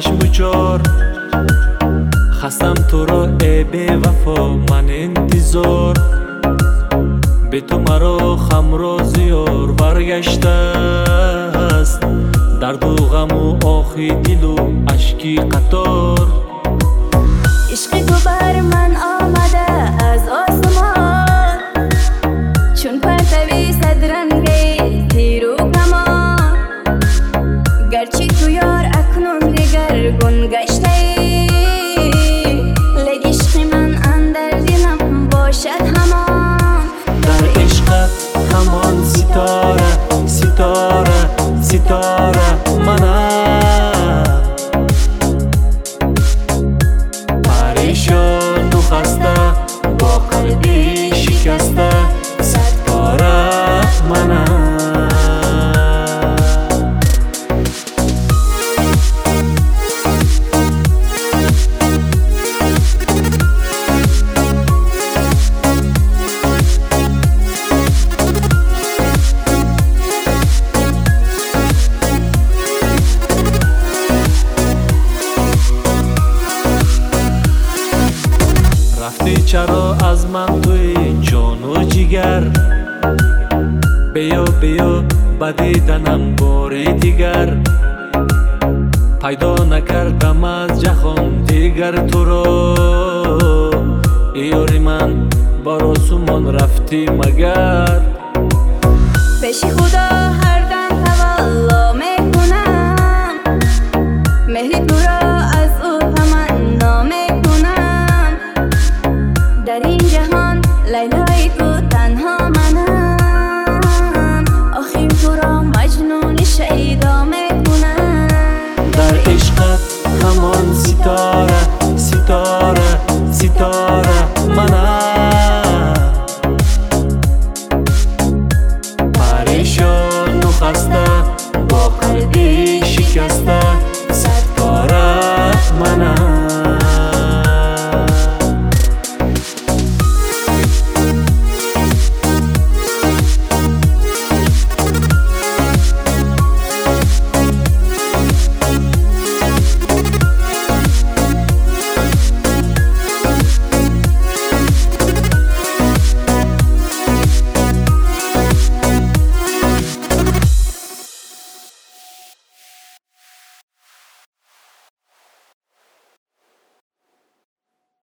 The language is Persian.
چشم چار خستم تو را ای بی وفا من انتظار به تو مرا خم را زیار برگشته است درد و غم و آخی دل و اشکی قطار عشق تو بر من آمده از آسمان چون پرتوی صدرنگی تیر و کمان گرچه تو یار اکنون دگرگون گشته ای لیک عشق من اندر دلم باشد همان در عشقت همان ستاره ستاره ستاره منم پریشان و خسته با قلبی شکسته ستاره منم رفتی چرا از من توی جان و جگر بیا بیا به دیدنم بار دیگر پیدا نکردم از جهان دیگر تو را ای یاری من بر آسمان رفتی مگر پیش خدا هر دم تولا میکنم مهر تو را از او تمنا میکنم در این جهان لیلای تو تنها منم آخر تو را مجنون شیدا میکنم در عشقت همان ستاره